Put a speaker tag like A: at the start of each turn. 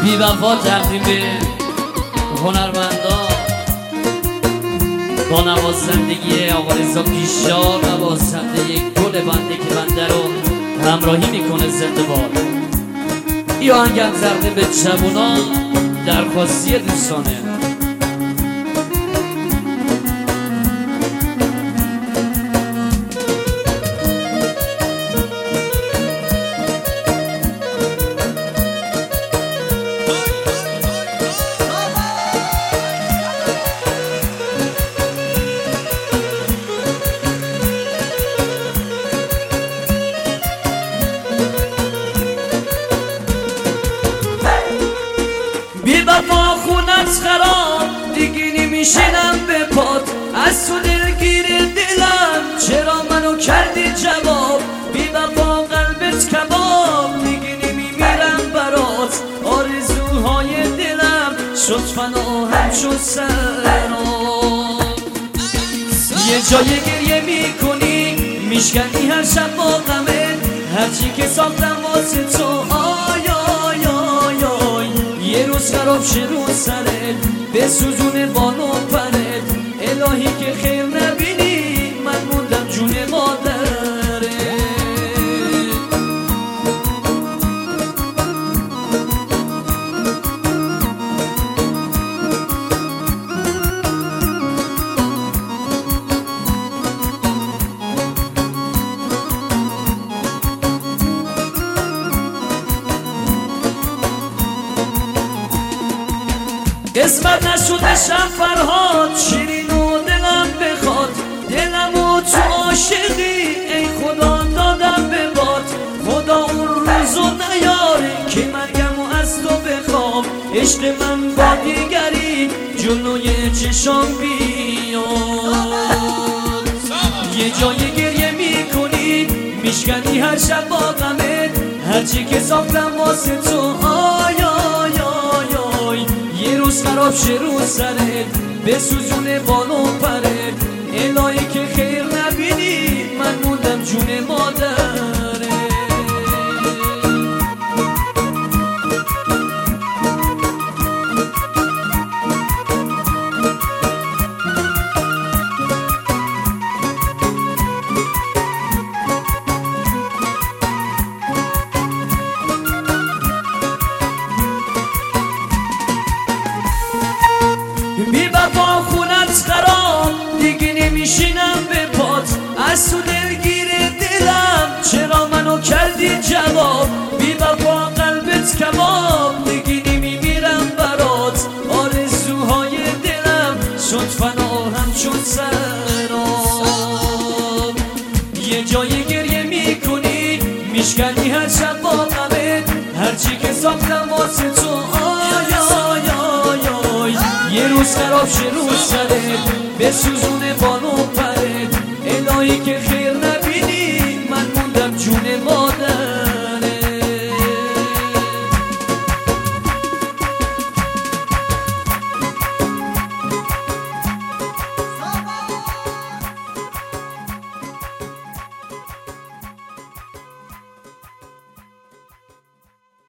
A: بی وفا تقدیم به هنرمندان با نوازندگی آقا رضا پیشار، نوازنده گل بنده که بنده رو همراهی میکنه. زنده باد. این آهنگم زرده به جوانان درخواستی دوستانه.
B: بی وفا خونت خراب دیگه نمیشینم به پات، از تو دلگیر دلم چرا منو کردی جواب. بی وفا قلبت کباب دیگه نمیمیرم برات، آرزوهای دلم شد فنا همچون سراب. یه جای گریه میکنی میشکنی هر شب با غمت، هرچی که ساختم واسه تو آی آی آی آی. یه روز خراب شه رو سرت بسوزونه بانو پرت، الهی که خیر نبینی من موندم جون مادرت. قسمت نشدشم فرهاد، شیرین و دلم بخواد، دلم و تو عاشقی ای خدا دادم به باد. خدا اون روزو نیاره که مرگم و از تو بخوام، عشق من با دیگری جلوی چشام بیاد. یه جای گریه میکنی میشکنی هر شب با غمت، هرچی که ساختم واسه تو آی آی آی آی. یه روز خراب شه رو سرت بسوزونه بالو پرت، الهی که خیر نبینی من موندم جون مادرت. بی وفا خونت خراب دیگه نمیشینم به پات، از تو دلگیر دلم چرا منو کردی جواب. بی وفا قلبت کباب دیگه نمیمیرم برات، آرزوهای دلم شد فنا همچون سراب. یه جای گریه میکنی میشکنی هر شب با غمت، هرچی که ساختم واسه تو آی آی آی آی. یه روز خراب شه رو سرت بسوزونه بانو